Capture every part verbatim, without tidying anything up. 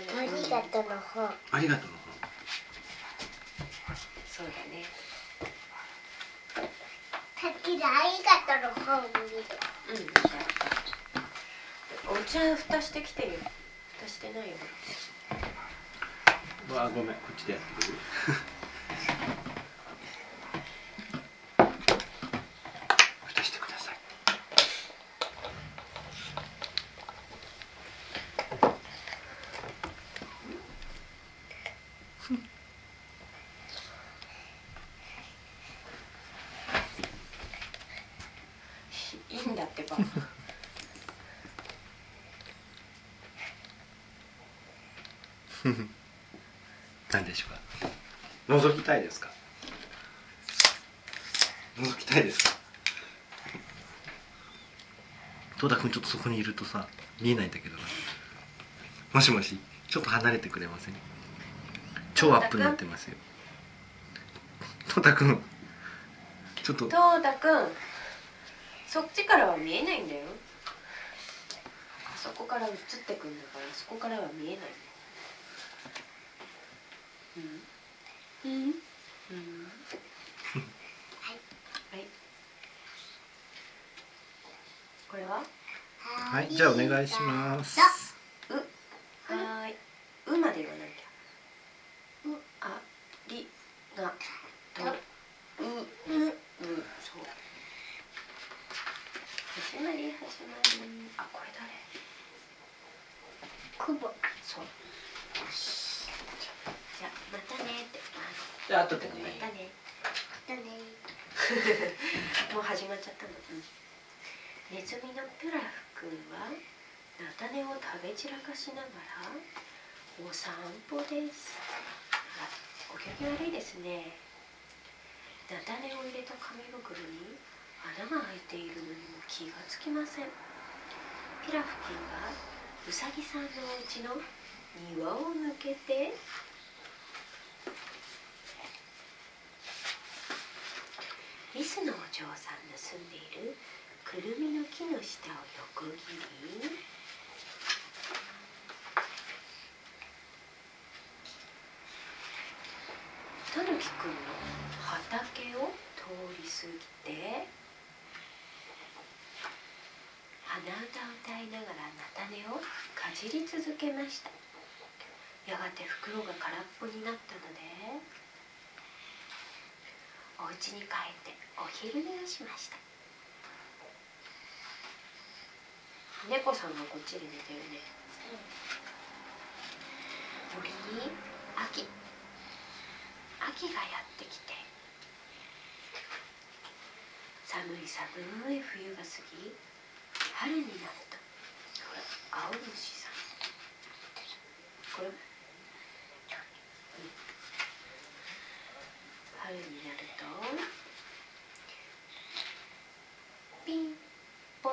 ありがとうの方。 ありがとうの方。 そうだね。さっきのありがとうの方を見る。うん、分かった。お茶蓋してきてるよ。蓋してないよ。 わあ、ごめん、こっちでやってくる。蓋してください。 いいんだってば。 何でしょうか。覗きたいですか。覗きたいですか。トータ君ちょっとそこにいるとさ見えないんだけどな。もしもし、ちょっと離れてくれません。超アップになってますよ。トータ君ちょっと。 トータ君、そっちからは見えないんだよ。あそこから映ってくんだから、そこからは見えないんだよ。うん。うん。うん。はい。はい。これは。 はい、じゃあお願いします。 う。はーい。うまで言わなきゃ。う。あ。り。が。と。う。う。う。そう。始まり、始まり。あ、これ誰。くぼ。そう。じゃあ、またねって。 じゃあ、後でね。 またね。またね。もう始まっちゃったの。ネズミのピュラフ君は菜種を食べ散らかしながらお散歩です。あ、お行儀悪いですね。菜種を入れた紙袋に穴が開いているのにも気がつきません。ピラフ君がうさぎさんのお家の庭を抜けてリスのお嬢さんの住んでいるくるみの木の下を横切り、たぬきくんの畑を通り過ぎて鼻歌を歌いながら菜種をかじり続けました。やがて袋が空っぽになったのでお家に帰ってお昼寝をしました。猫さんがこっちで寝てるね。森に秋秋がやってきて寒い寒い冬が過ぎ春になると、ほら青虫さんこれ、うん、春になるとピンポン、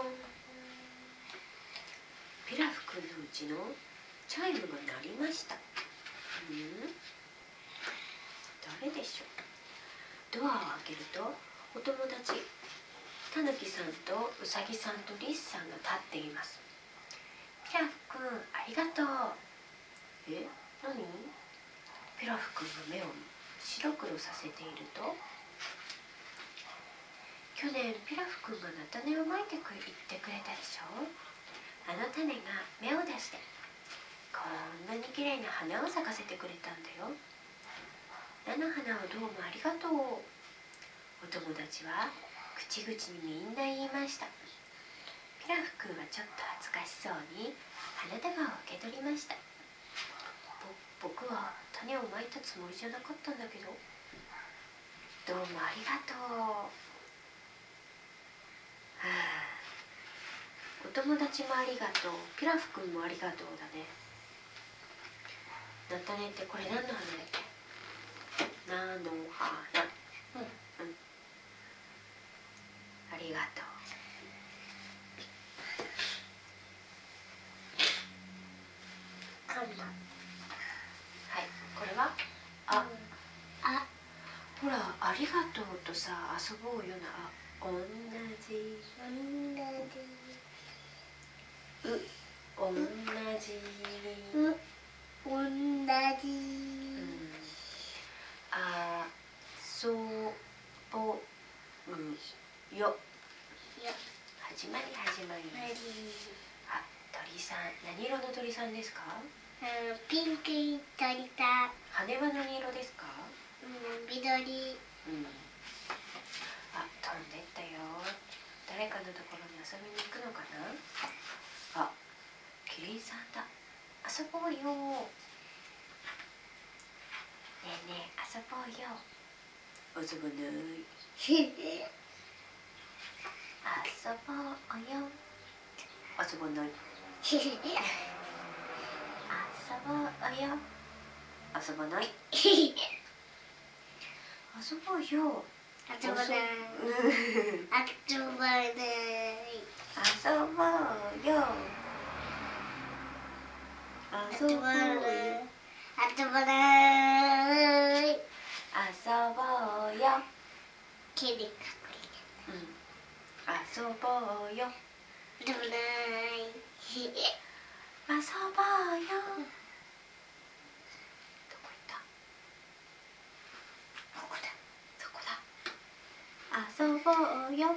ピラフ君のうちのチャイムが鳴りました。うん、誰でしょう。ドアを開けるとお友達たぬきさんとうさぎさんとリスさんが立っています。ピラフ君ありがとう。え、何？ピラフ君の目を白黒させていると、去年ピラフ君が菜種をまいてく言ってくれたでしょ。あの種が芽を出してこんなに綺麗な花を咲かせてくれたんだよ。菜の花をどうもありがとう。お友達は口々にみんな言いました。ピラフ君はちょっと恥ずかしそうに花束を受け取りました。ぼ僕は種をまいたつもりじゃなかったんだけど、どうもありがとう。はあ、お友達もありがとう、ピラフ君もありがとうだね。菜種ってこれ何の花だっけ。菜の花。うんうん。ありがとう。はい、これはあ、あ、ほらありがとうとさ遊ぼうよな。おんなじう、おんなじう、 始まり始まり。あ、鳥さん、何色の鳥さんですか？ うん、ピンクい鳥さん。 羽は何色ですか？ うん、緑。 うん。あ、飛んでったよ。誰かのところに遊びに行くのかな？あ、キリンさんだ。遊ぼうよ。ねえねえ、遊ぼうよ。遊ばない。遊ぼうよ。遊ばない。遊ぼうよ。遊ばない。遊ぼうよ。 遊ばない。遊ばない。 遊ぼうよ。遊ぼうよ。 遊ばない。 遊ぼうよ。 毛で隠れて。 うん。遊ぼうよ。 遊ばない。 遊ぼうよ。どこ行った？ここだ。そこだ。遊ぼうよ。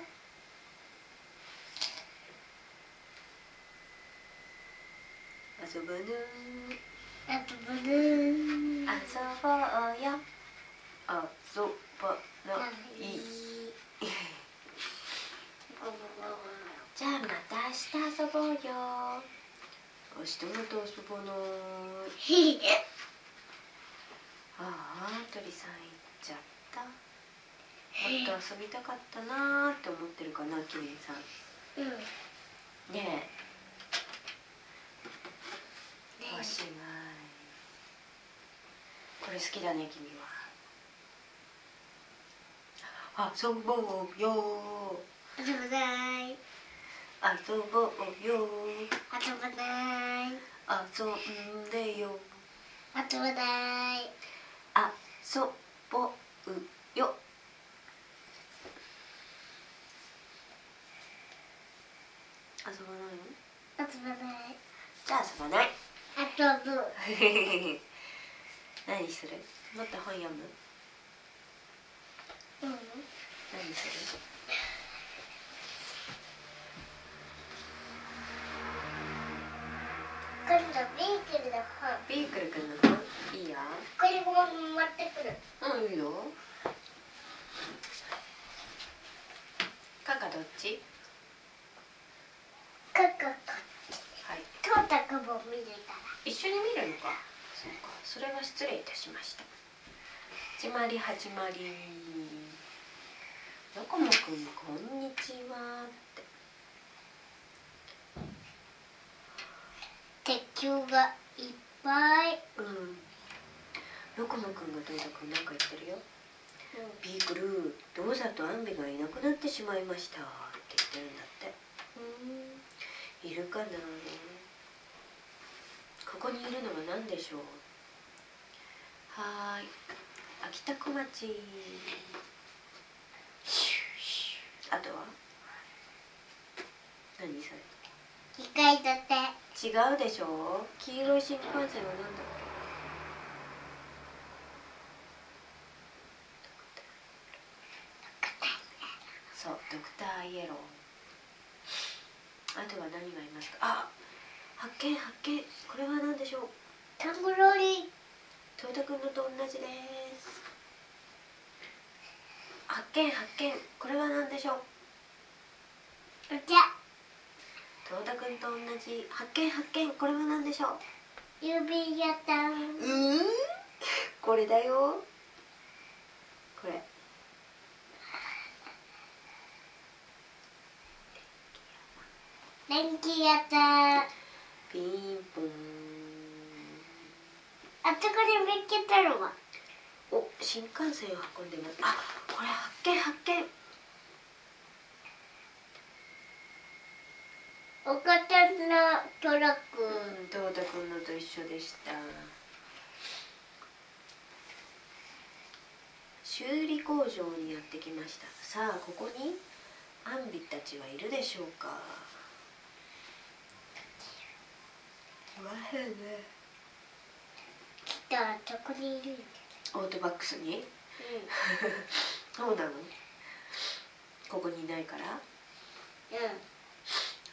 遊ばない。 遊ばない。 遊ぼうよ。遊ばない。じゃあまた明日遊ぼうよ。明日また遊ばない。ああ、鳥さん行っちゃった。もっと遊びたかったなーって思ってるかな、キリンさん。 うん。 ねえ。おしまい。これ好きだね、君は。遊ぼうよ。 遊ばない。 遊ぼうよ。 遊ばない。 遊んでよ。 遊ばない。 遊ぼうよ。遊ばないの？ 遊ばない。 じゃあ遊ばない。 遊ぶ。 何する？もっと本読む？ うん。 何する？ 今度ビークルの本。 ビークルくんの本？いいよ。 これも持ってくる。 うん、いいよ。カカどっち？ カカカ。 はい。 トータくんも見るから。 一緒に見るのか。そうか。それは失礼いたしました。始まり始まり。ドコモくんこんにちはって。 鉄球がいっぱい。 うん。ドコモくんがどうだくんなんか言ってるよ。 うん、 ビークル、ドーザとアンビがいなくなってしまいましたって言ってるんだって。うん。いるかな。ここにいるのは何でしょう。はーい。秋田小町。あとは何それ？ にかい建て。 違うでしょ。黄色い新幹線は何だっけ？そう、ドクターイエロー。あとは何がいますか？あ、発見発見。これは何でしょう？ タングロリ。 トータくんのと同じです。発見発見。これは何でしょう？ お茶。 トータくんと同じ。発見発見。これは何でしょう？ 郵便屋さん。 うん。これだよ。これ。 電気屋さん。 ピンポン。 あそこに見つけたのは。 お、新幹線を運んでます。あ、これ発見発見。 お母さんのトラック。 うん、トータくんのと一緒でした。修理工場にやってきました。さあ、ここにアンビたちはいるでしょうか。わへね。 きっとあそこにいるんだ。 オートバックスに？ うん。 そうなの？ここにいないから？ うん。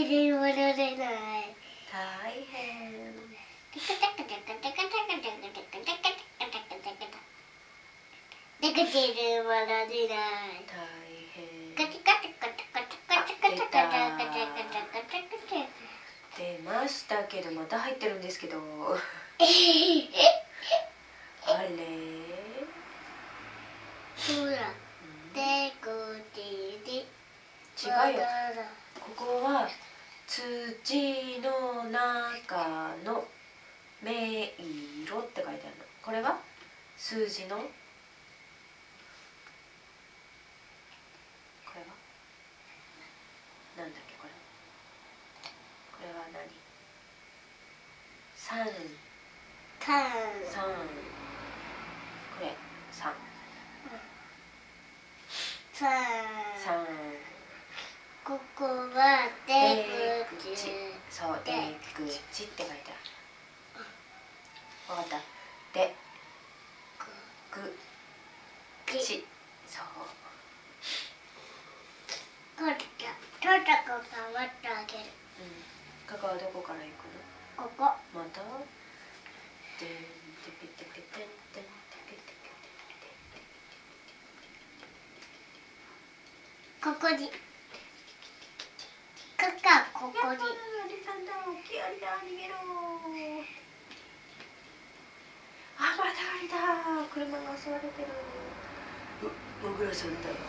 る戻れない。 大変。 テカテカテカテカテカテカテカテカテカテカテカテカテカテカてる戻れない。 大変。 カチカチカチカチカチカチカチカチカチカチカチ。 出ましたけど、また入ってるんですけど。あれ。 ほら。でこちり。 違うよ。ここは土の中の迷路って書いてあるの。これは数字の。これはなんだっけこれ。これは何？三。 三。 三。これ三。 三。 三。 ここは出口。 そう、出口って書いてある。わかった。で、ぐ、口。そう。 これだ。トタコが待ってあげる。 うん。カカはどこから行くの？ ここ。 また？でんてけてけてんてんてけてけてここに。カカここに。 アリさんだ、大きいアリだ、逃げろ。あ、またアリだ。車が襲われてる。う、モグラさんだよ。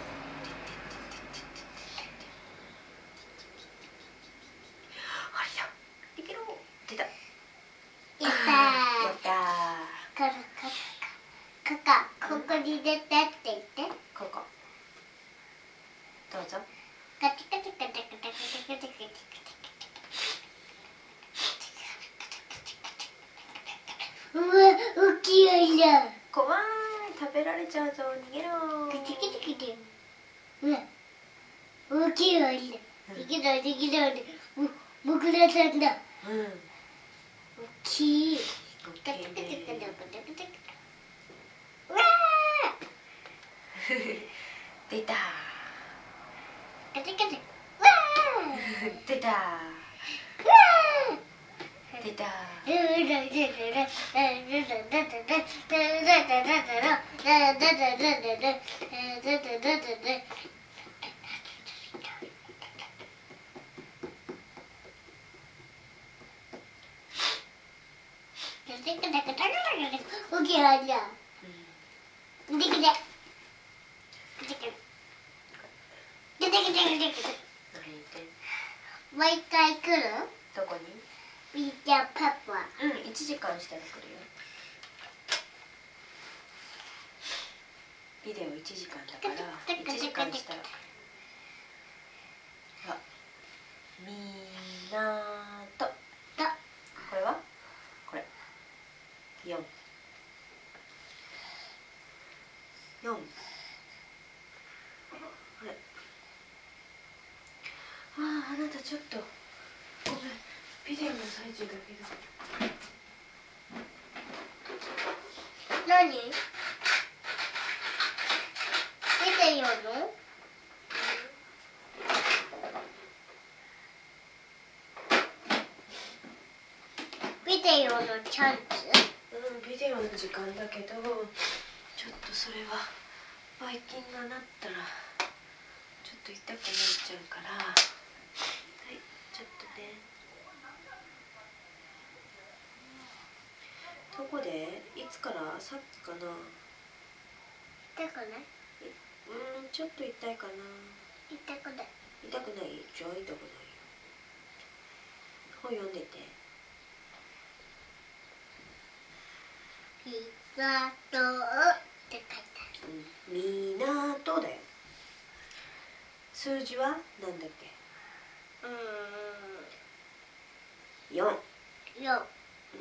アリだ。逃げろ。出た。 いたー。 やったー。 カカカカカここに出てって言って。 ここ。どうぞ。 カチカチカチカチカチカチカチカチ。うわ、大きいアリだ。 怖い、食べられちゃうぞ、逃げろ。 カチカチカチ。うわ、大きいアリだ。逃げろ逃げろ。もモグラさんだ。 うん。 大きい。 大きいね。 うわー。 出たカチャカチャ。わ出た出た Oke aja. Gede gede. Gede gede. Gede gede gede gede. もう一回来る？ どこに？ ピーチャーパパ。 うん、いちじかんしたら来るよ。ビデオいちじかんだからいちじかんしたら来る。あ、みなと。 と。 これは？これ。よん。よん。あれ。ああ、あなたちょっとごめん、ビデオの最中だけど。 何？見てよの？ビデオのチャンス？ うん、ビデオの時間だけど、ちょっとそれはばい菌がなったらちょっと痛くなっちゃうから。はい、ちょっとね。どこで？いつから？さっきかな。 痛くない？ うん、ちょっと痛いかな。 痛くない。 痛くない？じゃあ痛くないよ。本読んでて。 ピザトって書いてある。うん、みなとだよ。数字はなんだっけ？ うーん。 よん。 よん。 うん。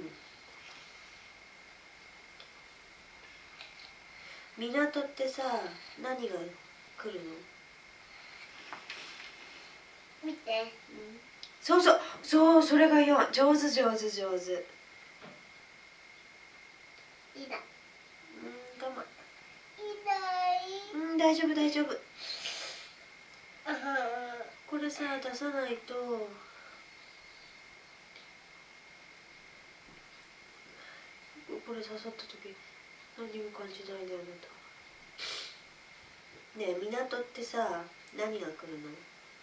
港ってさ、何が来るの？ 見て。 うん、そうそうそう、それがよん。上手上手上手。 いいな。 うん、我慢。 痛い。 うん、大丈夫大丈夫。これさ、出さないと。これ刺さった時何にも感じないで、あなた。ねえ、港ってさ、何が来るの？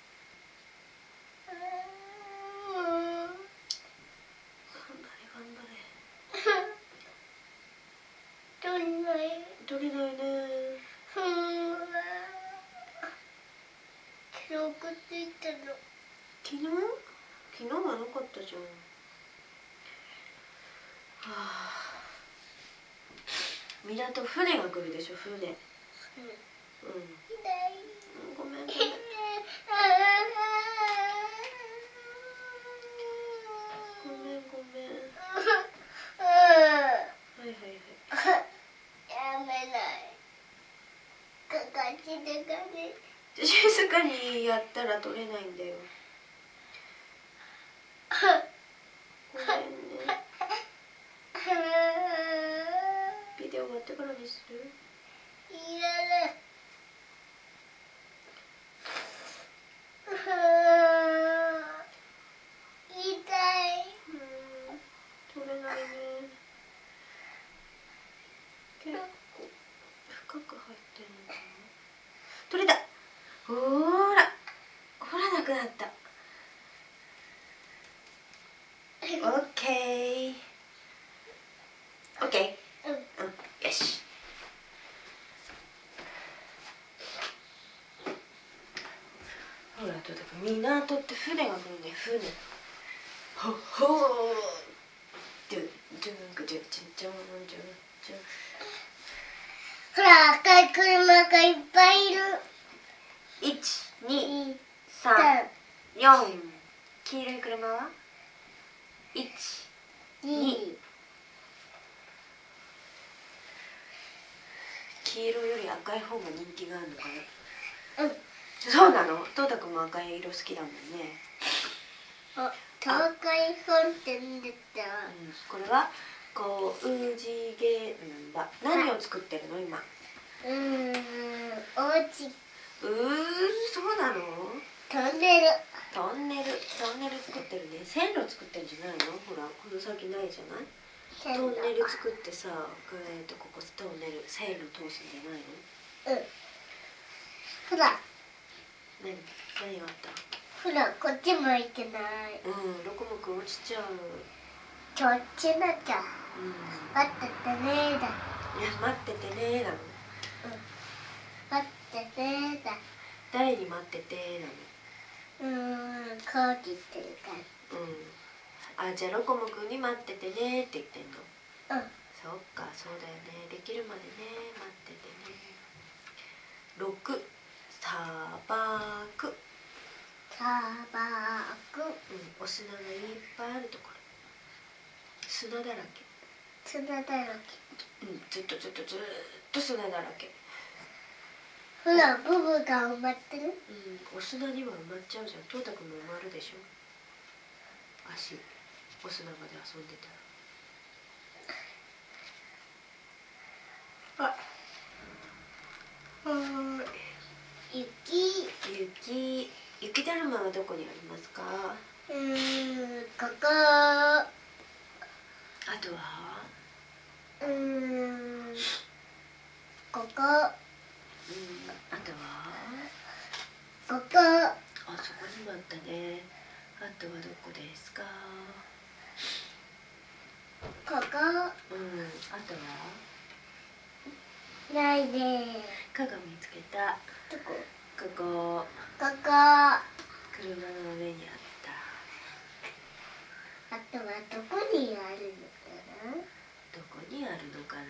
取れない。 取れないね。 記録ついてる。 昨日？昨日はなかったじゃん。はあ。港、船が来るでしょ、船。うん。うん、ごめんごめん。ごめんごめん。はいはいはい。 やめない。かかしでかね。 静かにやったら取れないんだよ。ごめんね。ビデオ終わってからにする？ いらない。痛い。 うん、取れないね。結構深く入ってるのかな。取れた。ほーら、ほらなくなった。オッケー。オッケー。うん、よし。ほら、とだから港って船が来るね、船。ほほー。ドゥドゥングドゥドゥドゥンドゥンドゥン。 ほら、赤い車がいっぱいいる。 いち、に、さん、よん。黄色い車は？いち、に。黄色より赤い方が人気があるのかな。うん。そうなの？トータ君も赤い色好きだもんね。 あ、東海本店出た。 うん、これは工事現場。何を作ってるの今？ うーん、お家。 うーそうなの？ トンネル。 トンネルトンネル作ってるね。線路作ってるんじゃないの？ほらこの先ないじゃない？トンネル作ってさ、えーとここトンネル線路通すんじゃないの？ うん。ほら。 何何があった？ ほら、こっちも行けない。 うん、ロコモくん落ちちゃう。 こっちなきゃ。 うん。 待っててねーだ。 いや待っててねーなの。 うん。待ってねーだ。 誰に待っててーなの？ うーん、こう切ってるかうん。あ、じゃあロコモくんに待っててねーって言ってんの。 ら。うん。 そっか、そうだよね。できるまでね、待っててね。六、砂漠。 砂漠。 うん、お砂がいっぱいあるところ。砂だらけ。 砂だらけ。 うん、ずっとずっとずっと砂だらけ。 ほら、ブブが埋まってる。 うん、お砂には埋まっちゃうじゃん。トータくんも埋まるでしょ。足、お砂場で遊んでたら。あ、はい。 雪。 雪、雪だるまはどこにありますか？ うーん、ここ。 あとは？ うーん、ここ。 うん、あとは？ ここ。 あ、そこにもあったね。あとはどこですか？ ここ。 うん、あとは？ ないね。 鏡つけた。 どこ？ ここ。 ここ。 車の上にあった。 あとはどこにあるのかな？ どこにあるのかな？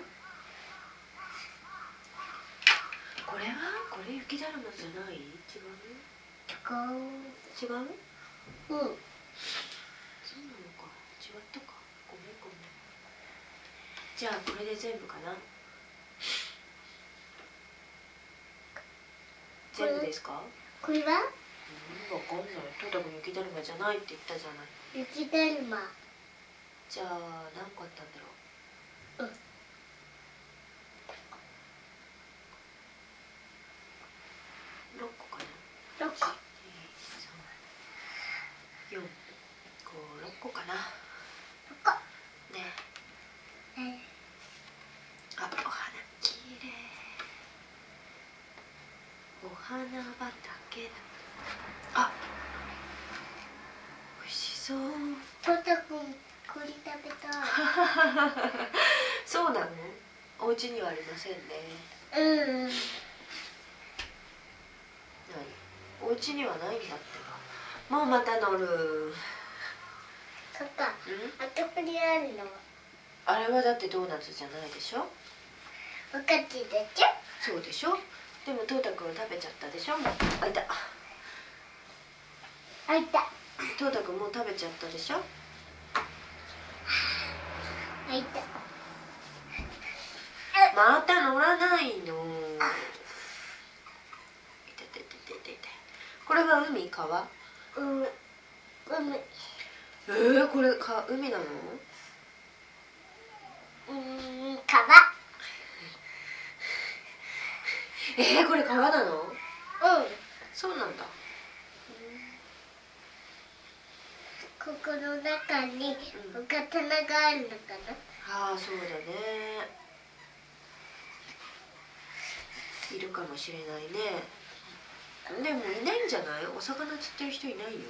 これは？これ雪だるまじゃない？違う？ こ違う？うん。そうなのう。うん。 か。違ったか。ごめんごめん。じゃあこれで全部かな？全部ですか？ これは？ うん、わかんない。トータくん雪だるまじゃないって言ったじゃない。 雪だるま。 じゃあ何個あったんだろう？ うん。 六個かな？ 六個。 四、五、六個かな？ 六個。 ね。 はい。 あ、お花きれい。お花畑だ。あ、美味しそう。 トト君、これ食べたい。 そうなの？お家にはありませんね。 うん。 何？お家にはないんだってば。もうまた乗る。 そっか。 ん？ あそこにあるの。 あれはだってドーナツじゃないでしょ。 おかしいでしょ。 そうでしょ。でもトータくん食べちゃったでしょ。あ、いた。 あ、いた。 トータくんもう食べちゃったでしょ。 あ、いた。 また乗らないの。いてててててて。これは海？川？ うん。海。 えー、これか海なの？ うーん、川。 えー、これ川なの？ うん。 そうなんだ。 ここの中にお刀があるのかな。 ああ、そうだね。いるかもしれないね。でもいないんじゃない？お魚釣ってる人いないよ。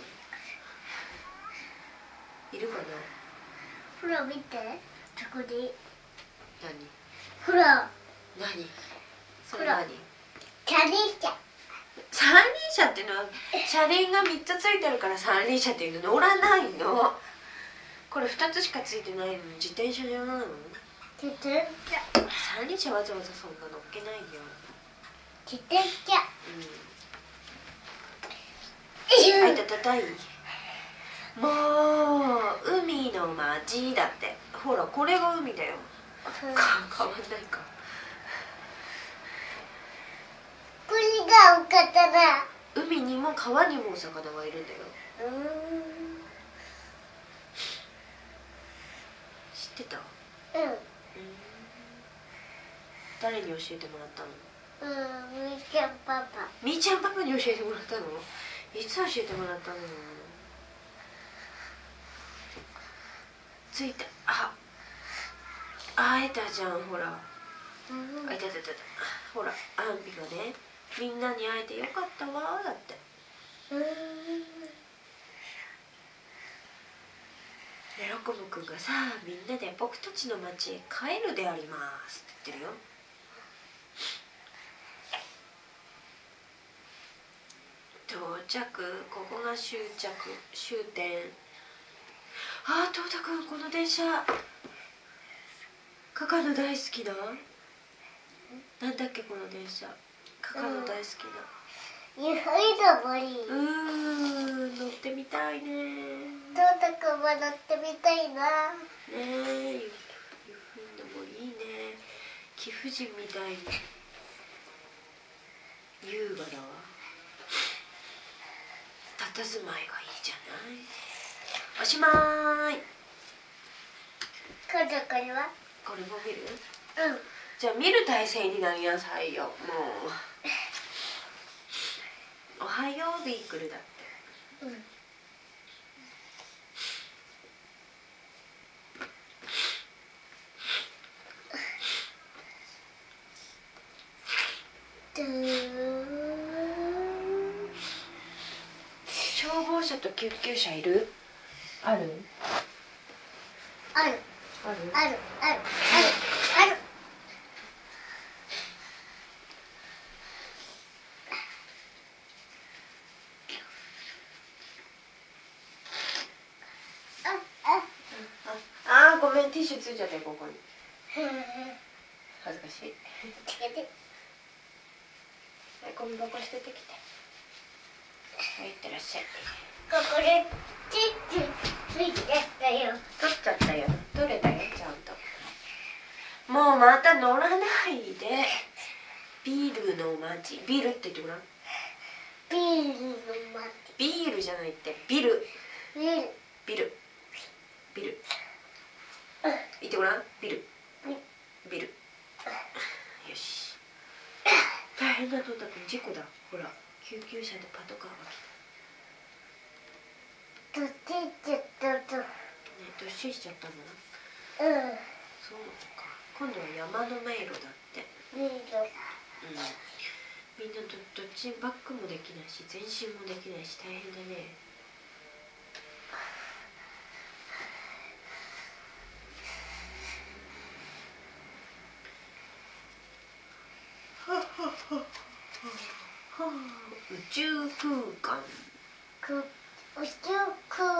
いるかな？ ほら見て、そこに。 何？ ほら。 何？それ何？ チャリン車。 三輪車ってのは車輪がみっつついてるから三輪車っていうの。乗らないの。これふたつしかついてないのに自転車じゃないの？ 自転車。 三輪車わざわざそんな乗っけないよ。 自転車。 うん。あいたたたい。もう海の町だって。ほらこれが海だよ。か変わんないか。 これがお刀。 海にも川にもお魚がいるんだよ。 うーん。 知ってた？ うん。 うん。 誰に教えてもらったの？ うん、みーちゃんパパ。 みーちゃんパパに教えてもらったの？いつ教えてもらったの？ついた。あ、会えたじゃん、ほら。 うん、 あ、いたいたいた。ほら、アンビがね、みんなに会えてよかったわだって。 うん、 でロコムくんがさ、みんなで僕たちの町へ帰るでありますって言ってるよ。到着、ここが終着、終点。あー、トータくん、この電車カカの大好きな、なんだっけこの電車、カカの大好きな、 ゆいの森。 うーん、乗ってみたいね。 トータくんも乗ってみたいな。 ねえ、ゆふんのもいいね。貴婦人みたいに優雅だわ。佇まいがいいじゃない。おしまーい。 今度これは？ これも見る？ うん。 じゃあ見る体勢になりなさいよ。もうおはようビークルだって。 うん。 消防車と救急車いる？ある？ ある。 ある？ ある。ある。ある。ある。 ああ、ごめん、ティッシュついちゃってここに。恥ずかしい。はい、ゴミ箱捨ててきて。はい、いってらっしゃい。 ここでチッチついちゃったよ。 取っちゃったよ。取れたよ、ちゃんと。もうまた乗らないで。ビールの街、ビールって言ってごらん。 ビールの街。 ビールじゃないって、ビル。 ビール。 ビル。ビル。言ってごらん。ビル。ビル。よし。大変だ、トータ君、事故だ。ほら、救急車でパトカーが来た。 どっち行っちゃったと。 ね、どっしりしちゃったの？ うん。 そうか。今度は山の迷路だって。 ビール。 うん。みんなどどっちバックもできないし、前進もできないし、大変だね。宇宙空間。 く宇宙空間。 うん。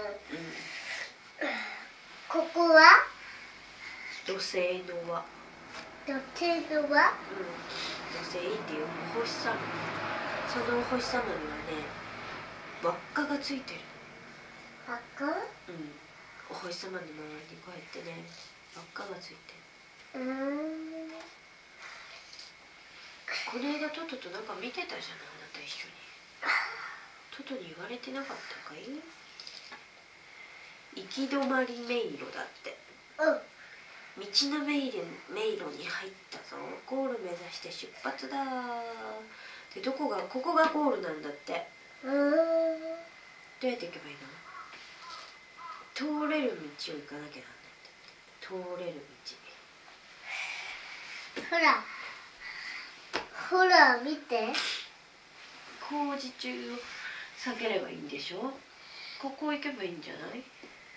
ここは？ 土星の輪。 土星の輪？ うん。土星っていう星様。その星様にはね、輪っかがついてる。 輪っか？ うん。お星様の周りにこうやってね、輪っかがついてる。 うーん。 この間トトとなんか見てたじゃない、あなた一緒に。トトに言われてなかったかい？行き止まり迷路だって。 うん。 道の迷路迷路に入ったぞ。ゴール目指して出発だ。で、どこが、ここがゴールなんだって。 うーん。 どうやって行けばいいの？通れる道を行かなきゃなんないんだって。通れる道。 ほら。ほら見て。 工事中を避ければいいんでしょ。ここ行けばいいんじゃない？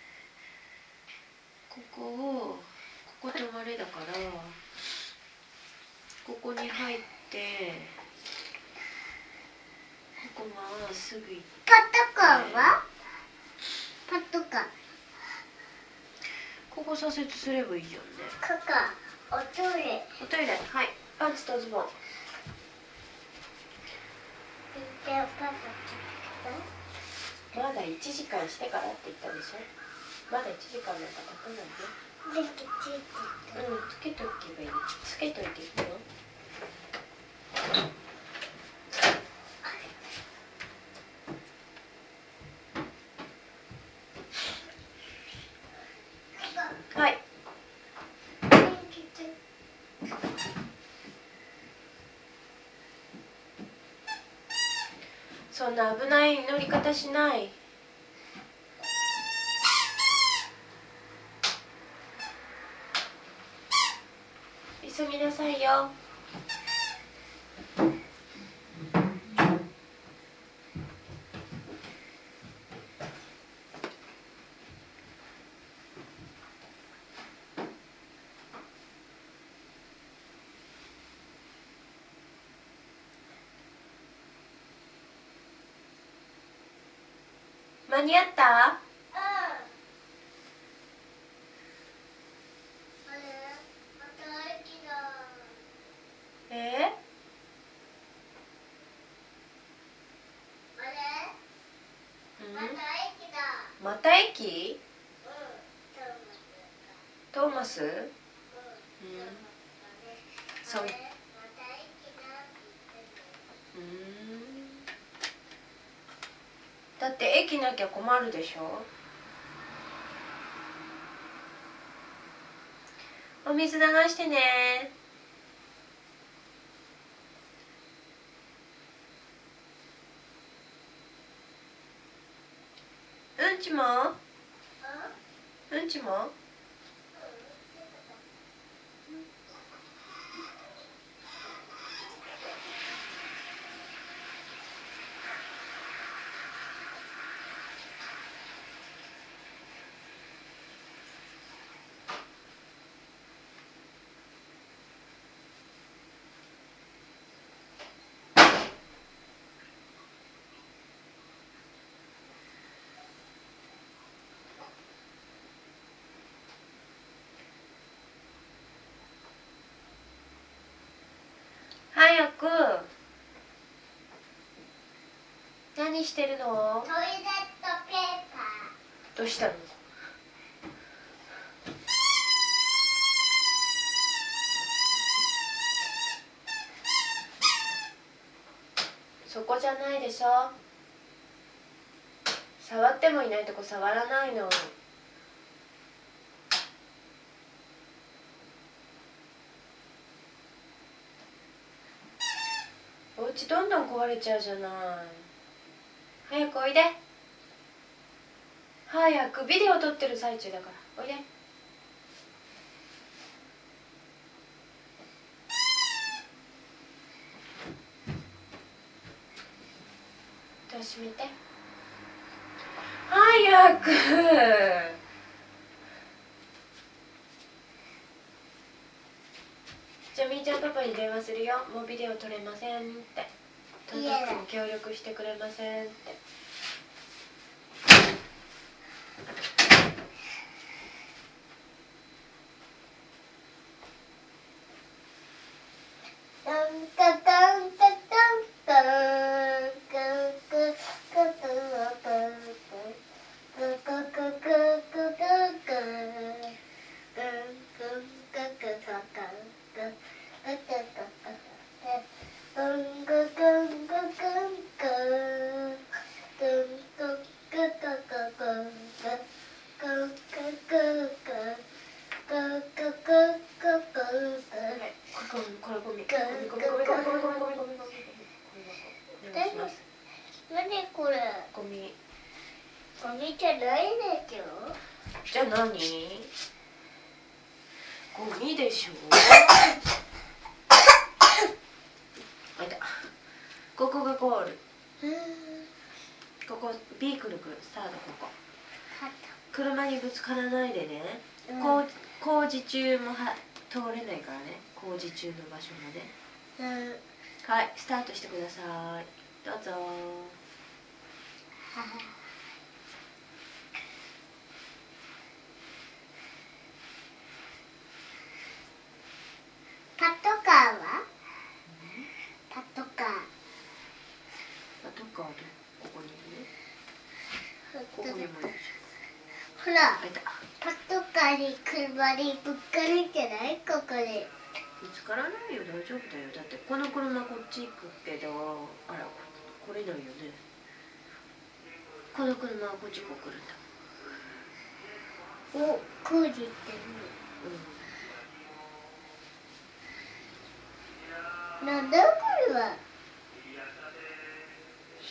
ここをここ止まれだから、ここに入ってここまっすぐ行って、 パトカーは？パトカー。 ここ左折すればいいじゃんね。 カカおトイレ。 おトイレ、はい、パンツとズボン。まだいちじかんしてからって言ったでしょ。まだいちじかんなんか経たないで。 電気ついてた。 うん、つけとけばいい。つけといていいの？はい。 電気ついてた。 そんな危ない乗り方しない。急ぎなさいよ。間に合った？ うん。あれ、また駅だ。 えー、 あれ、 うん、 また駅だ。 また駅？ うん、 トーマス？うん、 うん、 そう。 あれ、また駅だって言ってる。 うん。だって駅なきゃ困るでしょ。お水流してね。うんちも？うんちも？早く。何してるの？ トイレットペーパー。 どうしたの？そこじゃないでしょ。触ってもいないとこ触らないの。お家どんどん壊れちゃうじゃない。早くおいで。早く、ビデオ撮ってる最中だからおいで。ドア閉めて。早く。じゃあみーちゃんパパに電話するよ。もうビデオ撮れませんって。トンタ君協力してくれませんって。 何これ？ ゴミ。 ゴミじゃないですよ。 じゃあ何？ゴミでしょ。あいた。ここがゴール。ここ B くるくるスタート。ここ車にぶつからないでね、うん、工, 工事中もは通れないからね。工事中の場所まで、うん、はいスタートしてください。どうぞ。 パトカーは？パトカー。 パトカーでここにいる？ここにもいる。 ほら、パトカーに車にぶっかるんじゃない？ここで。 ぶつからないよ、大丈夫だよ。だってこの車こっち行くけど、あら来れないよね。この車はこっちこう来るんだ。 お、工事ってる。うん。なんだこれは。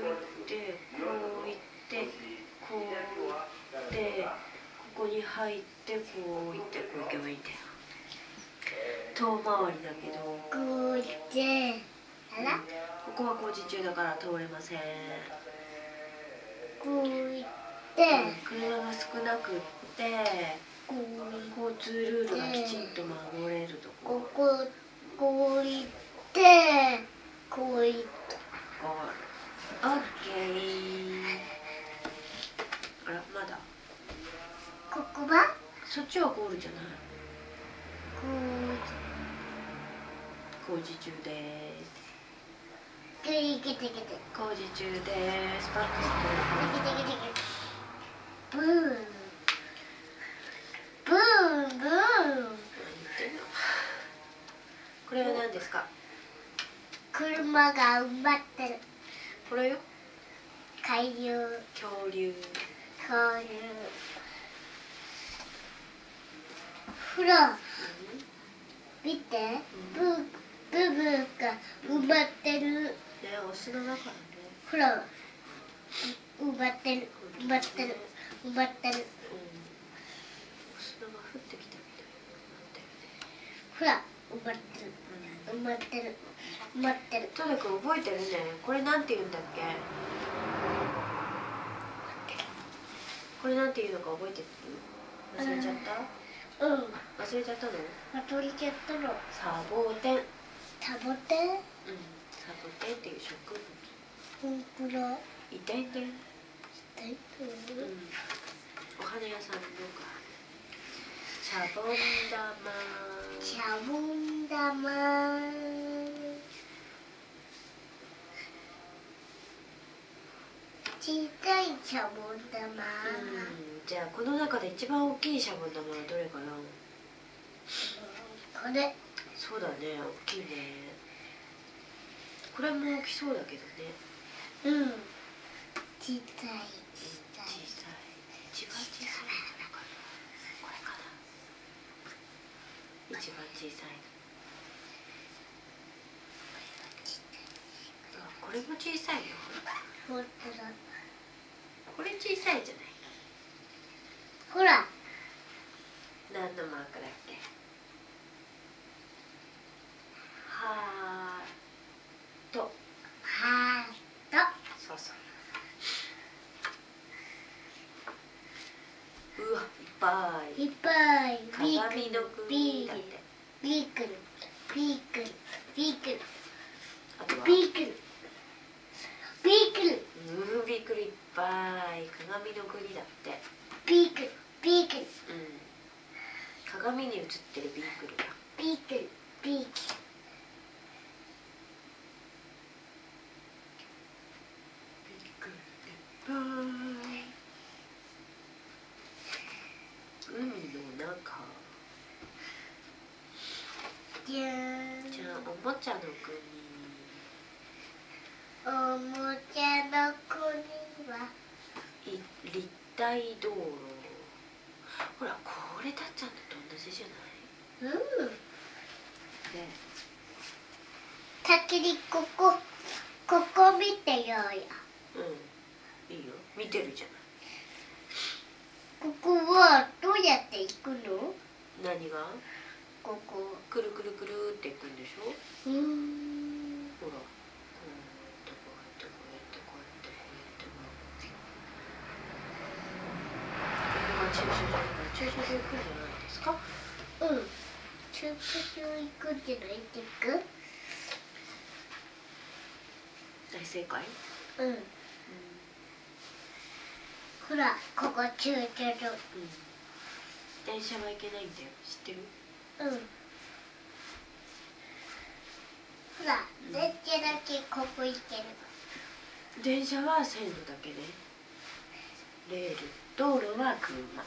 ってこう行ってこう行ってここに入ってこう行ってこう行けばいいんだよ。遠回りだけどこうしてあらここは工事中だから通れません。 こう行って車が少なくってこう交通ルールがきちんと守れるとここここう行ってこう行ってゴール。オッケー。あらまだここはそっちはゴールじゃない。 こ工事中ですうグリギリギリ工事中ですバックしてブーンブーンブーンこれは何ですか。 車が埋まってるこれよ海流恐竜恐竜ほら見てブーブーブーが埋まってるねお砂だからね。 ほら埋まってる埋まってる埋まってるうんお砂が降ってきたみたいにほら埋まってる埋まってる埋まってるとにかく覚えてるね。これなんて言うんだっけ。これなんて言うのか覚えてる。忘れちゃった、 うん忘れちゃったの。 忘れちゃったのサボテン。 サボテンうんサボテンっていう植物。 ほんとだいたいたい。うん大丈夫お花屋さんのかシャボン玉シャボン玉小さいシャボン玉、 うんじゃあこの中で一番大きいシャボン玉はどれかな。 これそうだね大きいね。これも大きそうだけどね。 うん小さい小さい小さい一番小さいのかな。これかな。一番小さいの。あこれも小さいよ。 ほんとだこれ小さいじゃない。 ほら何のマークだっけ。ハート。 ハートそうそう。うわいっぱい。 いっぱいビーク鏡のルビークル国だって。 ビークルビークルビークルあとはビークルビークルうんビークルいっぱい。鏡の国だって。 ビークルビークルうん鏡に映ってるビークルだ。 ビークルビークル海の中じゃーんじゃあおもちゃの国。 おもちゃの国はい立体道路。ほらこれたっちゃんのと同じじゃない。 うんね先にここここ見てようようんいいよ見てるじゃここはどうやって行くのない。何がここくるくるくるっていくんでしょ。 うーんほらこうやってこうやってこうやってこうやってこうやってこうやってここが駐車場だから駐車場行くんじゃないですか。 行くんじゃない？行く？ 大正解。 うん、うん、ほらここ駐車場、うん、 電車は行けないんだよ、知ってる？ うん、ほら、うん、電車だけここ行ける。 電車は線路だけね。レール、道路は車。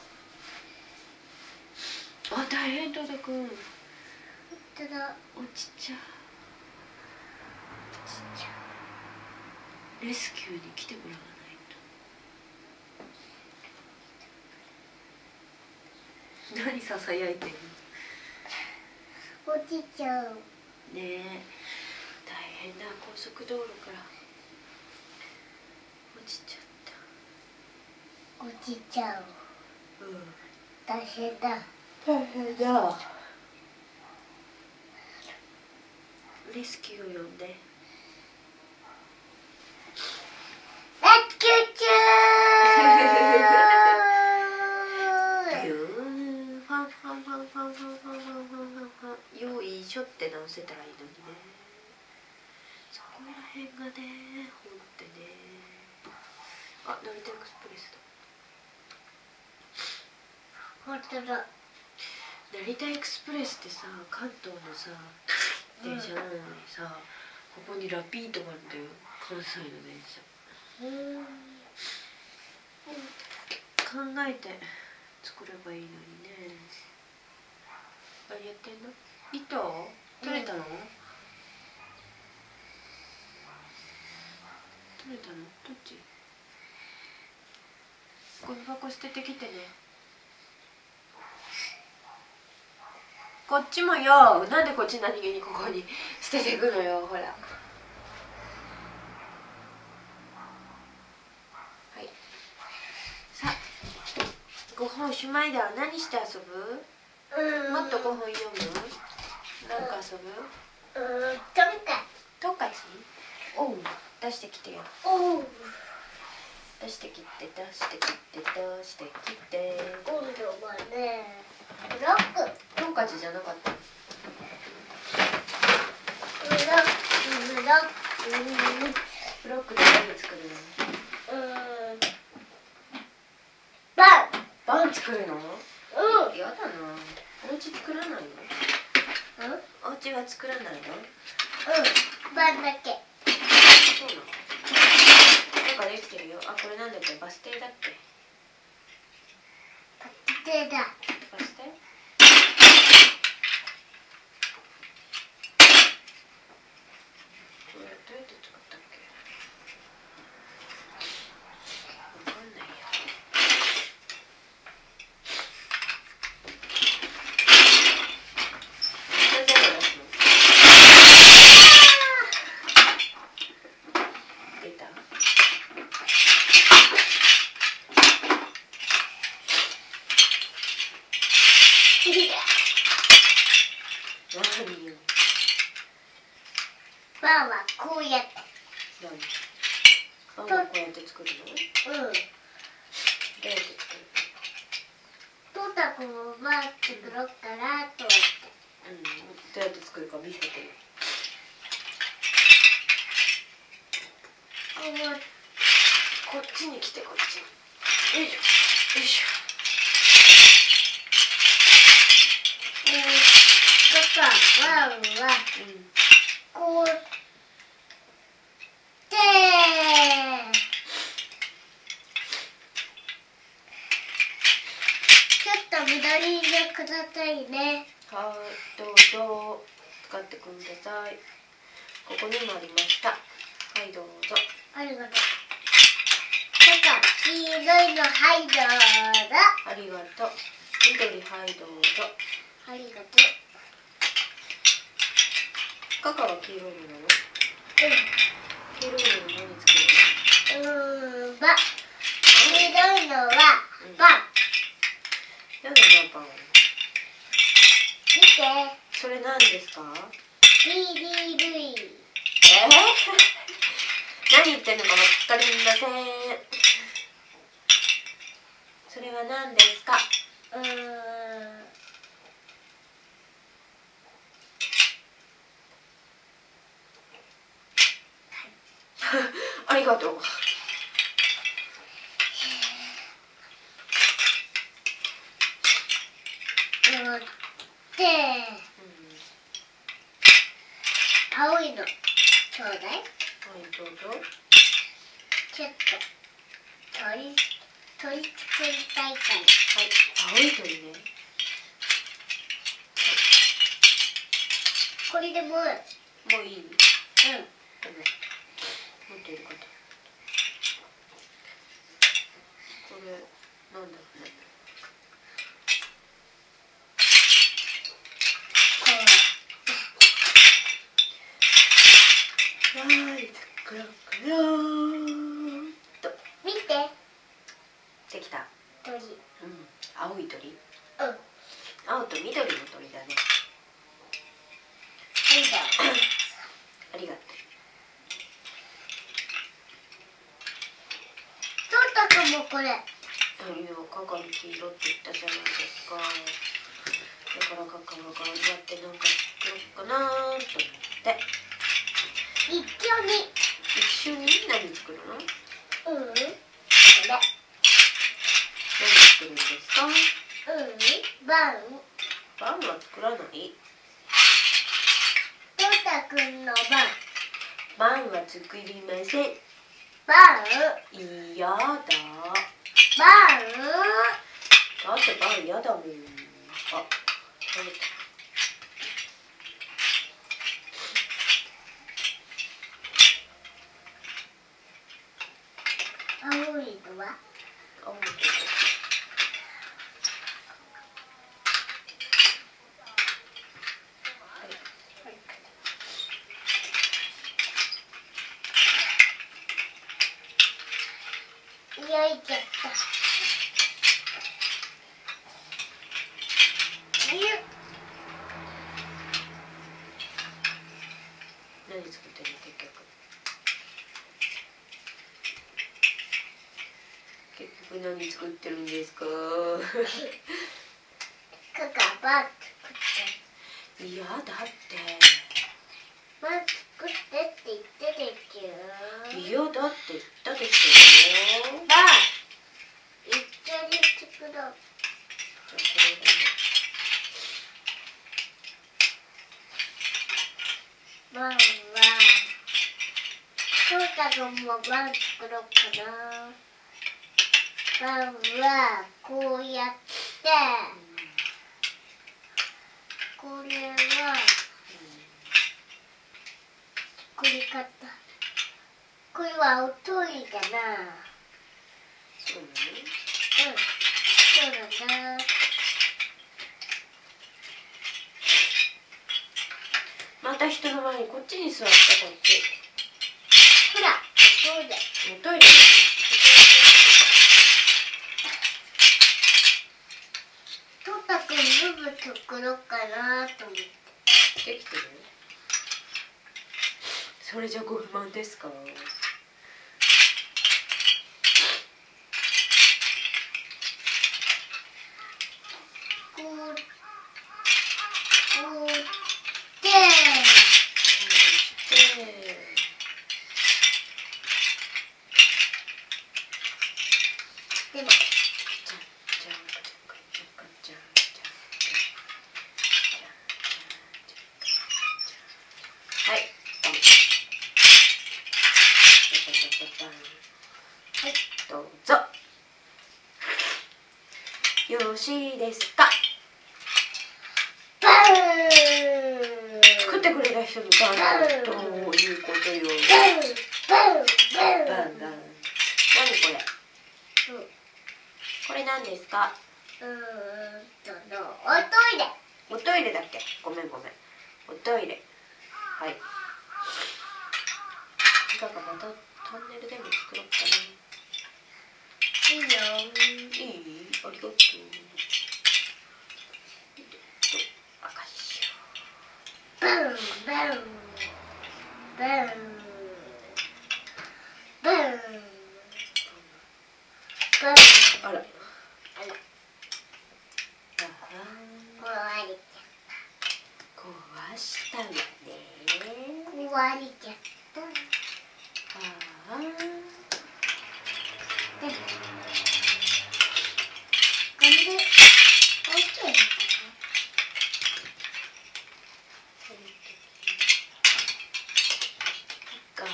あ、大変トダくん。 本当だ。 落ちちゃう。落ちちゃう。レスキューに来てもらわないと。何ささやいてるの？落ちちゃう。 ねえ、大変だ、高速道路から落ちちゃった。 落ちちゃう。 うん。 大変だ。 大変だ。レスキューを呼んで。 レスキュー中ー。 ファンファンファンファンファンファンファンファンファン。よいしょって直せたらいいのにね。そこら辺がね、ほんってね。あ、成田エクスプレスだ。 本当だ。 成田エクスプレスってさ、関東のさ電車なのにさ、ここにラピートがあるんだよ、関西の電車。うん、考えて作ればいいのにね。何やってんの？糸取れたの？うん、取れたの？どっち？ゴミ箱捨ててきてね。こっちもよ。なんでこっち何気にここに捨ててくのよ、ほら。はい。さあ、ごほんおしまいだ。何して遊ぶ？うん、もっとごほん読む？なんか遊ぶ？ うん、トンカチ。 トンカチ？おう、出してきてよ。 おう。 出してきて、出してきて、出してきて。 今度はね、ブロック。 トンカチじゃなかった。 ブロック、ブロック。 ブロックで何作るの？ うん。バン。 バン作るの？ うん。 やだな。お家作らないの？うん？お家は作らないの？うん。 バンだけ。 そうなの？なんかできてるよ。あ、これなんだっけ？バス停だっけ？ バス停だ。 バス停？これどうやって作ったっけ？わかんないや。全然出すの？出た？何よ。 バンはこうやって。 何？バンはこうやって作るの？ うん。 どうやって作るトータ君もバン作ろうかなと思って。 うん、どうやって作るか見せてよ。こっちに来て、こっちに。よいしょ、よいしょ。 えー、とか、ワンは、こう、てー。ちょっと緑色くださいね。 はい、どうぞ。使ってください。ここにもありました。はい、どうぞ。 ありがとう。とか、黄色いの、はい、どうぞ。 ありがとう。緑、はい、どうぞ。 ありがとう。 カカは黄色いのなの？ うん。 黄色いの何作るの？ うーん、ば。黄色いのは、ば。 やだな、パン。 見て。 それ何ですか？ リリルイ。 えー、何言ってんのかわかりません。それは何ですか？ うーん。 ありがとう。 で、青いのちょうだい。 はい、どうぞ。 ちょっと鳥鳥作りたいから。 はい、青い鳥ね。 これでもう、もうもういい？うん。ごめん。持っているかと。これなんだろうね。わーい、くらくらーっと。 見て。 できた。 鳥。 うん。青い鳥。 うん。 青と緑の鳥だね。 いいだ。 ありがとう。 トータくんもこれ。 いや、カカの黄色って言ったじゃないですか。だからカカは頑張ってなんか作ろうかなーと思って。 一緒に。 一緒に何作るの？ うん。これ。 何作るんですか？ うん。バン。 パンは作らない。 トータくんのバン。 パンは作りません。 バン。 いやだ。 バン。 だってパンやだもん。あ、食べた。 青いのは？ 青いの。 焼いちゃった。 何作ってるの結局。結局何作ってるんですか？ カカバン作って。 いやだって。 バン作ってって言ってるけど。 いやだって言ったでしょ。 バン一緒に作ろう。 じゃあこれだね。 バンはトータくんもバン作ろうかな。バンはこうやって、これは作り方。これはおとりだな。 そうなの？ うん、そうだな。 また人の前にこっちに座った。こっち。 ほら、そうだ。 おトイレ。 トータくん部分作ろうかなと思って。 できてる？それじゃご不満ですか？ こう、こうで、でも、 はい。はい、どうぞ。よろしいですか？ バーン。 作ってくれた人にバンってどういうことよ。 バン、バン、バン。 バンバン。何これ？ うん、 これ何ですか？ うーんとの、おトイレ。 おトイレだっけ？ごめんごめん。おトイレ。はい。なんかまたトンネルでも作ろうかな。 いいよ。 いい？ありがとう。赤しよバン、バン、バン、バン、バン。 う。あら。 あら、 あ壊れち壊したわね。 ゃった。壊れちゃった。 あわ。 でこれで OK だか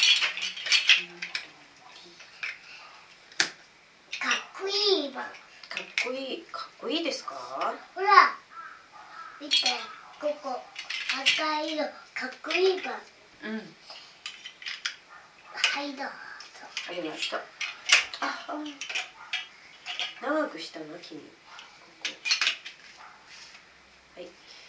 かっこいいわ。 かっこいい、かっこいいですか？ ほら見て、ここ赤い色かっこいいわ。 うん。 はいどうぞ。 ありがとう。あ、あ、長くしたの君。ここ。はい。 はい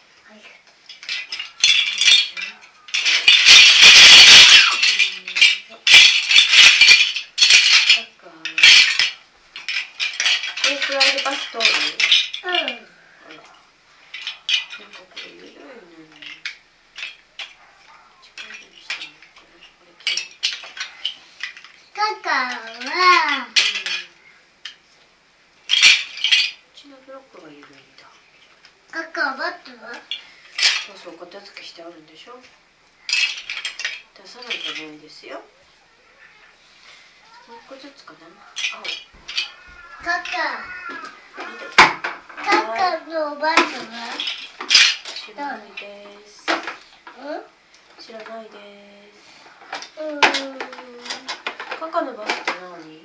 これくらいでバス通る？ うん。 あら。なんかこれ緩いね。近いにしてみようかな。これ切る。 カカはこっちのブロックが緩いんだ。 カカはとはそうそう、片付けしてあるんでしょ。出さないとダメですよ。もう一個ずつかな。青。 カカ緑。 カカのバスは知らないです。知らないです。 うんうんカカのバスって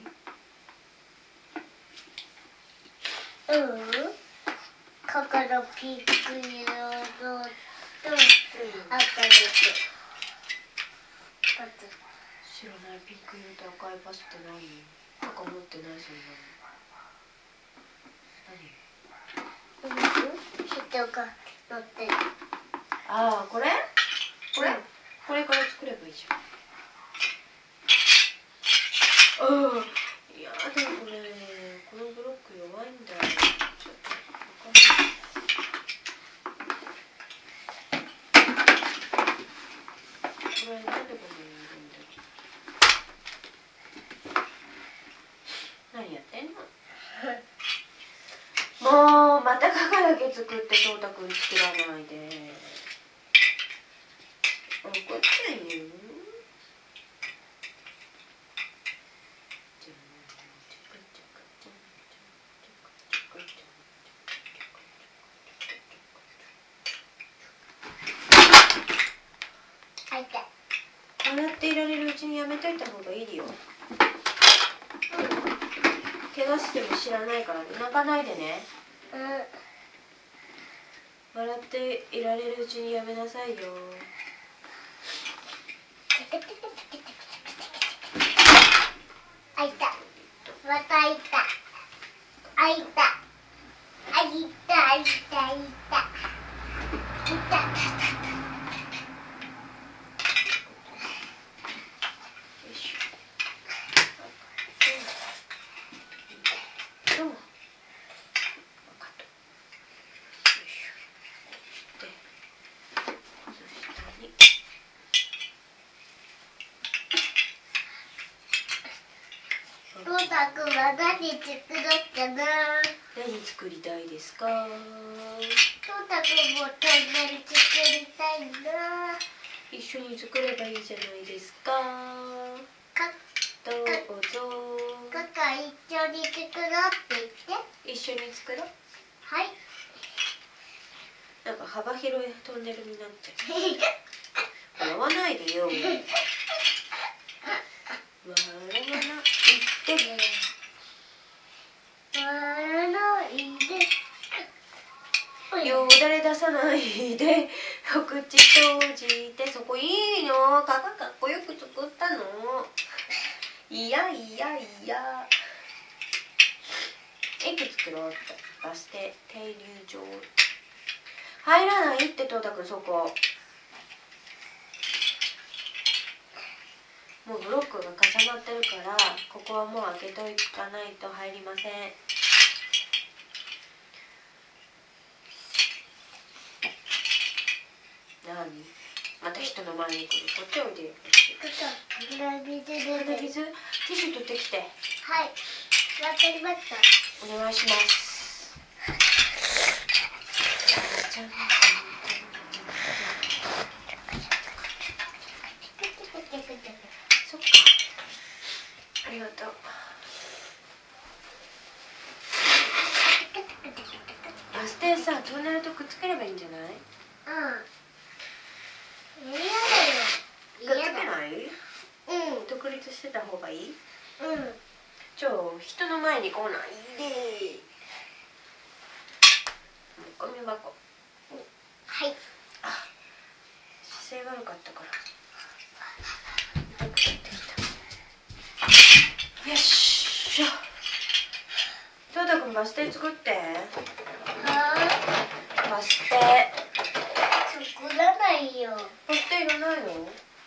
何？ うんカカのピンク色のと赤のバス。 知らない。ピンク色と赤いバスって何？カカ持ってない、そんなの。何？ 人が乗ってる。 ああ、これ？これ？これから作ればいいじゃん。ああ、いやでもこれこのブロック弱いんだよ。ちょっとわかんない。これなんでこんなにいるんだろう。何やってんの？もうまたカカだけ作ってトータくん作らないで。怒っちゃうよ。 はいて。 こうやっていられるうちにやめといた方がいいよ。怪我しても知らないからね。泣かないでね。笑っていられるうちにやめなさいよ。 あいた。またあいた。あいた。あいたあいたあいた。いた。トータくんは何作ろうかな。 何作りたいですか？ トータくんもトンネル作りたいな。 一緒に作ればいいじゃないですか。 かどうぞ。 カカ一緒に作ろうって言って。 一緒に作ろう。 はい。 なんか幅広いトンネルになっちゃう。笑わないでよ。笑わないで。 笑わないで。 よだれ出さないで。お口閉じて。そこいいの。カカかっこよく作ったの。いやいやいや。駅作ろうって。バス停停留場。入らないってトータくんそこ。もうブロックが重なってるからここはもう開けといかないと入りません。何？また人の前に来る。こっちおいでよ。 鼻水出てる。 鼻水？ティッシュ取ってきて。 はい。わかりました。 お願いします。そっか。 はトンネルとくっつければいいんじゃない？ うん。嫌だよ。 くっつけない？ うん。 独立してた方がいい？ うん。 じゃあ人の前に来ないで。ゴミ箱。 はい。 あ、姿勢悪かったから痛くなってきた。よっしゃ。トータ君バス停作って。 はバス停。 作らないよ。 バス停いらないの？ うん。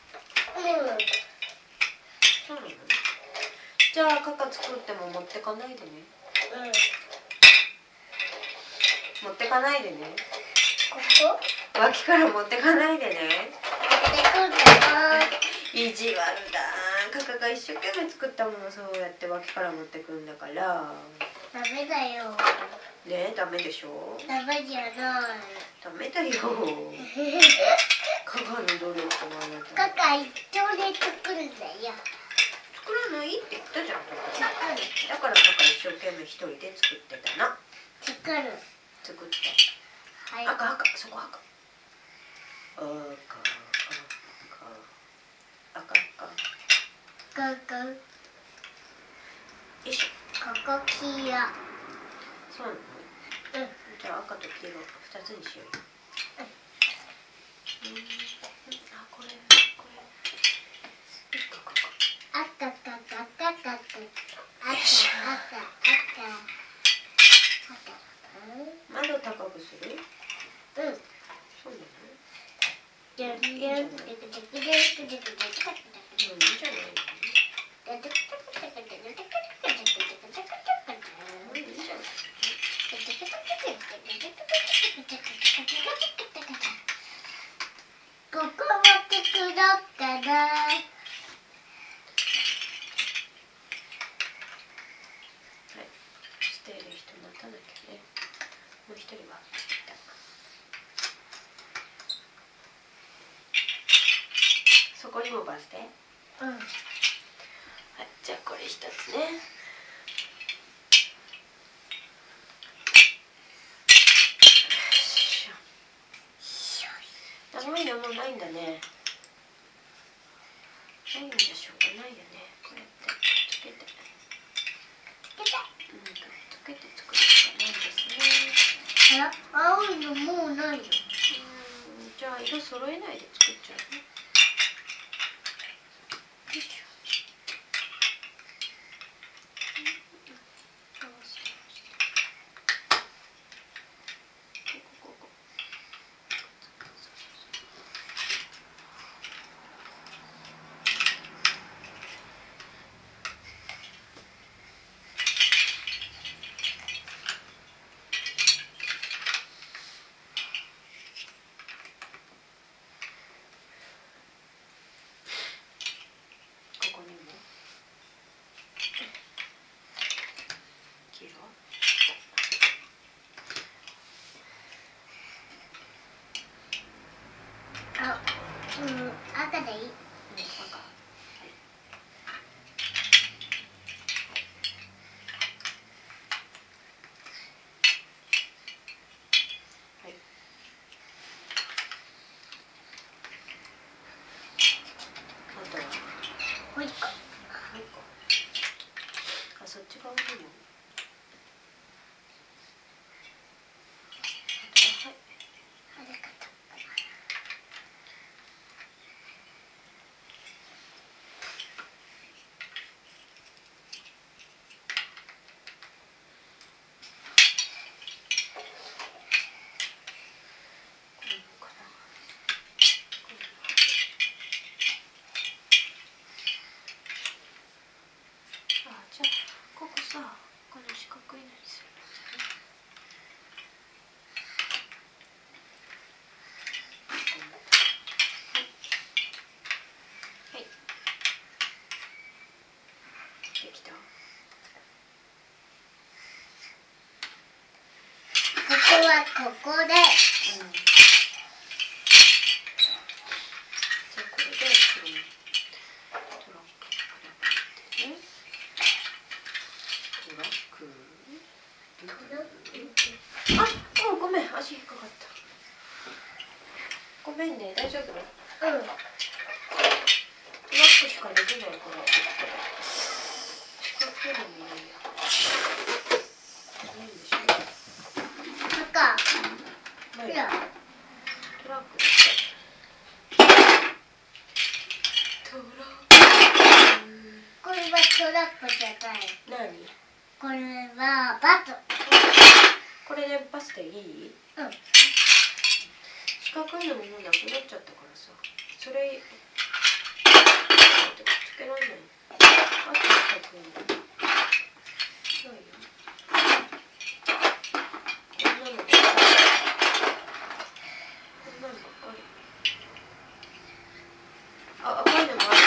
そうなの？じゃあカカ作っても持ってかないでね。 うん。 持ってかないでね。 ここ？ 脇から持ってかないでね。 持ってくんだな。 意地悪だ。カカが一生懸命作ったものそうやって脇から持ってくんだから。 ダメだよ。 ねえ、ダメでしょ。 ダメじゃない。 ダメだよ。カカの努力はあなた。 カカ一丁で作るんだよ。 作らないって言ったじゃん。 作る。 だからカカ一生懸命一人で作ってたの。 作る。 作って。 はい。 赤赤そこ赤。赤赤赤赤。 カカ。 よいしょ。 ここ黄色。 そうなの？ うん。 じゃあ赤と黄色二つにしようよ。うん。あ、これこれ。 赤赤赤赤赤赤赤赤窓高くする？ うん。 そうなの？ じゃんじゃん。 いいんじゃない？うん、いいんじゃないの？ ここも作ろうかな。 捨てる人待たなきゃね。もう一人は来た。そこにもバス停？ うん。 はい、じゃあこれ一つね。長いのもうないんだね。ないんじゃしょうがないよね。こうやってつけて。 つけた。 うん、つけて作るしかないですね。 あら、青いのもうないよ。 うん、じゃあ色揃えないで作っちゃうね。よいしょ。ここここ。ここにも黄色。 あ、うん、赤でいい。 うん、赤。はい。はい。あとはもう一個。 もう一個。あ、そっち側にも。あとは、はい。 あれかと。 これもかな。これも。あ、じゃあここさ、この四角いのにするのじゃない？はい。はい。できた？ ここはここで。 うん。じゃあこれで黒にトラックってね。トラック。 トラック。 あ、お、ごめん、足夫？ うん。 トラックしかできないこれ。四角いのもいいや。いいんでしょ。 赤。 まあいいほら。 トラック。トラッこれはトラックじゃない。 ク。何？ これはバス。 これでバスでいい？ うん。 四角いのももうなくなっちゃったからさ。それ。つけらんない。あと四角いの。ないよ。こんなのばっかり。こんなのばっかり。あ、赤いのもある。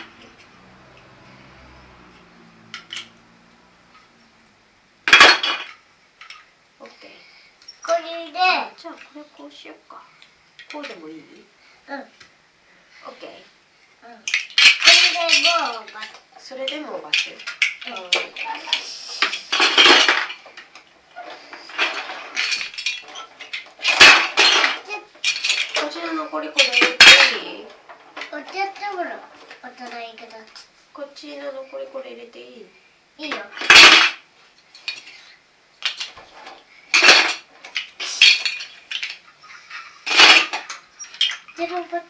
オッケー。 これで。 じゃあこれこうしようか。こうでもいい？ うん。 オッケー。 うん。これでもうバス。 それでもバス。 うん。 こっちの残りこれ入れていい？ お茶とほら。お茶がいいけど。 こっちの残りこれ入れていい？ いいよ。でもバス。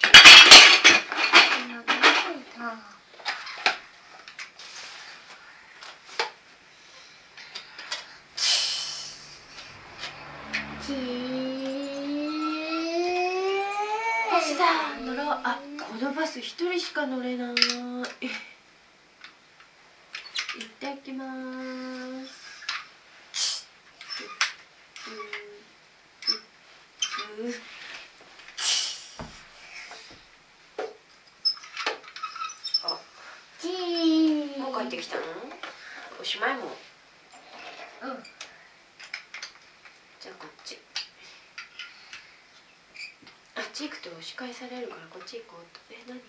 バスだ。乗ろう。あ、このバス一人しか乗れない。いってきます。あ、もう帰ってきたの？おしまいも。 うん。 じゃあこっち。あっち行くと押し返されるからこっち行こうと。え、何？よ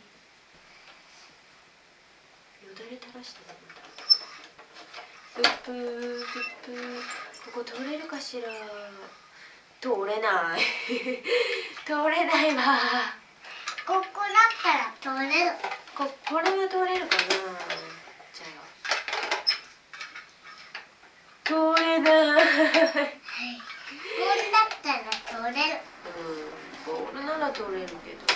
だれ垂らしてるまだ。プップープップー。ここ通れるかしら。通れない。通れないわ。 ここだったら通れる。 こ、これは通れるかな。じゃあ。通れない。 これだったら通れる。 うん、ボールなら通れるけど。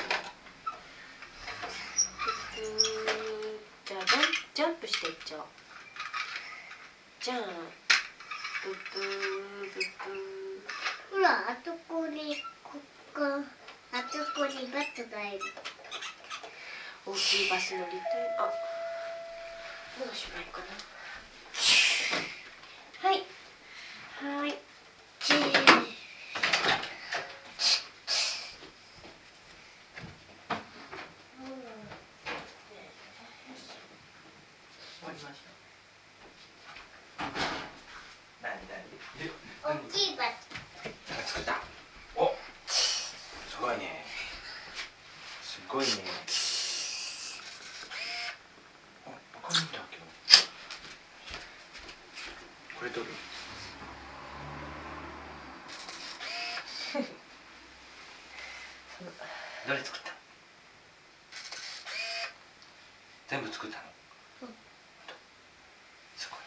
じゃあジャンプ、ジャンプしていっちゃおう。じゃあ、ブッブーブッブほら、あそこにここ、あそこにバスがいる。 ー。大きいバス乗りたい。あ、もうおしまいかな。はい。はい。 チー。 終わりました。何何？ 大きいバス。 作った。お、すごいね。すごいね。あ、赤いんだ今日。これ取る？誰作った？全部作ったの？ うん。 すごい。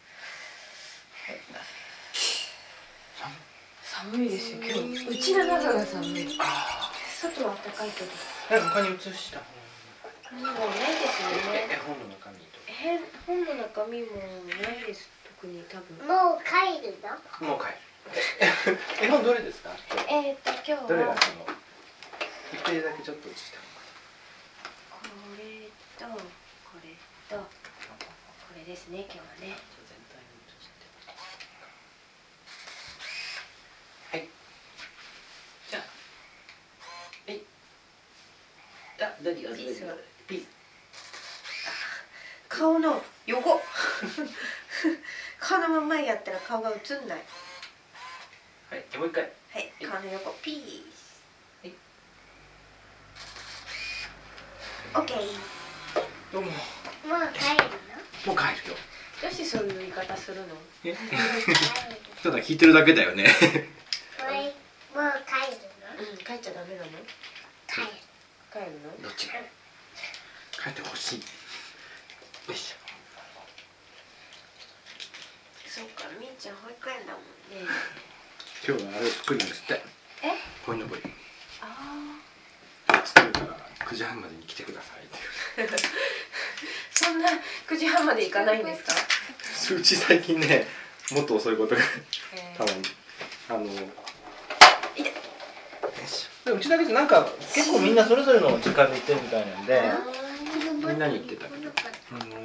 寒いですよ今日。うちの中が寒い。外は暖かいけど。 え、他に移した方もうないですよね。 絵本の中身と。 え、本の中身もないです。特に多分。 もう帰るの？ もう帰る。絵本どれですか？ えっと今日はどれがその一ページだけちょっと写したのか。 これとこれとこれですね今日はね。 全体に写して。はい。じゃあ。はい。あ、どうぞどうぞ。ピース。 顔の横。顔のまんまやったら顔が映んない。 はい。じゃあもう一回。 はい。顔の横ピース。 はい。 オッケー。 どうも。 もう帰るもう帰るよ。 どうしてそういう言い方するの？ え？ の？ ただ聞いてるだけだよね。 これもう帰るの？ うん、帰っちゃダメなの？ 帰帰るの？ どっちが帰ってほしい。よいしょ。 そうか、みーちゃん保育園だもんね。 今日はあれ作るんですって。 え？ こいのぼり。 あ作るからくじはんまでに来てくださいって。 そんなくじはんまで行かないんですか？ うち最近ね、もっと遅いことがたまにあの。 でうちだけじゃなんか結構みんなそれぞれの時間で行ってるみたいなんで、 みんなに言ってたけど、あの